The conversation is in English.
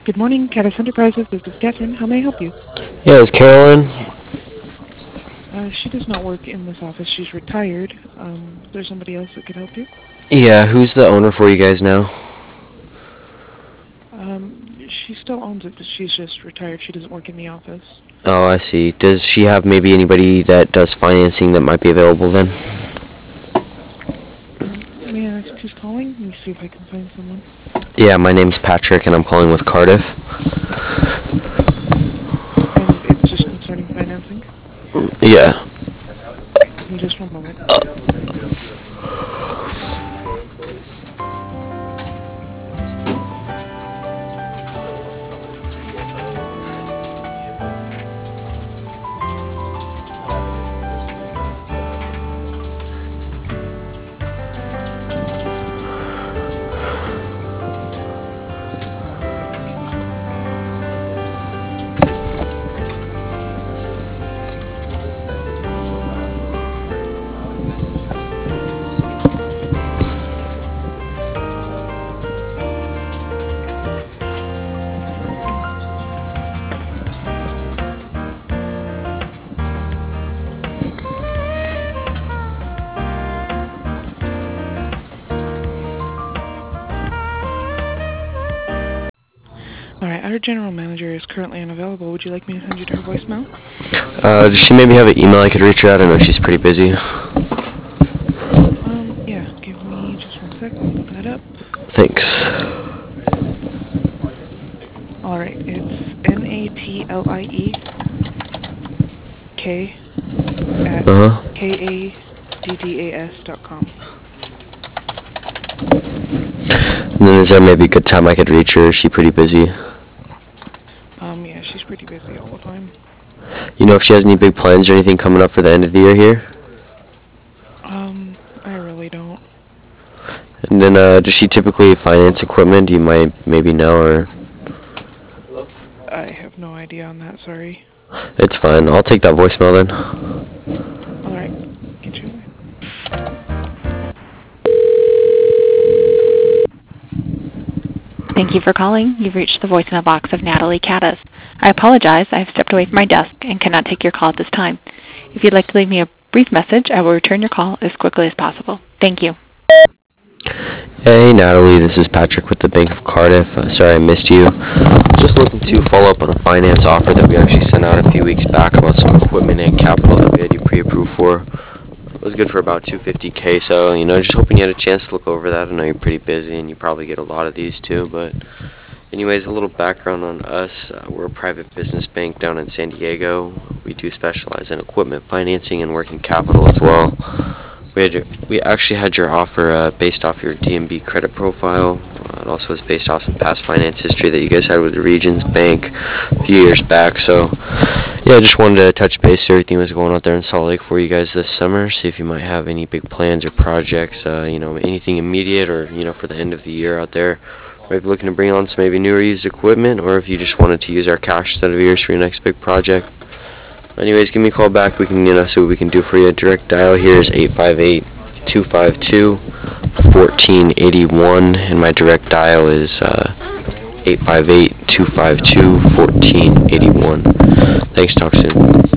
Good morning, Caddis Enterprises. This is Catherine. How may I help you? Yeah, is Carolyn? She does not work in this office. She's retired. Is there somebody else that could help you? Yeah, who's the owner for you guys now? She still owns it, but she's just retired. She doesn't work in the office. Oh, I see. Does she have maybe anybody that does financing that might be available then? May I ask who's calling? Let me see if I can find someone. Yeah, my name's Patrick and I'm calling with Cardiff. And it's just concerning financing? Yeah. Give me just one moment. All right, our general manager is currently unavailable. Would you like me to send you to her voicemail? Does she maybe have an email I could reach her at? I know she's pretty busy. Yeah, give me just one sec. I'll look that up. Thanks. All right, it's NATLIEK at KADDAS.com. And then is there maybe a good time I could reach her? Is she pretty busy? Yeah, she's pretty busy all the time. You know if she has any big plans or anything coming up for the end of the year here? I really don't. And then does she typically finance equipment? You might maybe know, or... I have no idea on that, sorry. It's fine. I'll take that voicemail then. All right, get you. Thank you for calling. You've reached the voicemail box of Natalie Caddis. I apologize. I have stepped away from my desk and cannot take your call at this time. If you'd like to leave me a brief message, I will return your call as quickly as possible. Thank you. Hey Natalie, this is Patrick with the Bank of Cardiff. Sorry I missed you. Just looking to follow up on a finance offer that we actually sent out a few weeks back about some equipment and capital that we had you pre-approved for. It was good for about $250K, so just hoping you had a chance to look over that. I know you're pretty busy and you probably get a lot of these too, but anyways, a little background on us. We're a private business bank down in San Diego. We do specialize in equipment financing and working capital as well. We actually had your offer based off your DNB credit profile. It also was based off some past finance history that you guys had with the Regions Bank a few years back. So, yeah, I just wanted to touch base, see everything was going out there in Salt Lake for you guys this summer. See if you might have any big plans or projects, anything immediate or for the end of the year out there. Maybe looking to bring on some maybe new or used equipment, or if you just wanted to use our cash instead of yours for your next big project. Anyways, give me a call back. We can see what we can do for you. Direct dial here is 858-252-1481, and my direct dial is 858-252-1481. Thanks. Talk soon.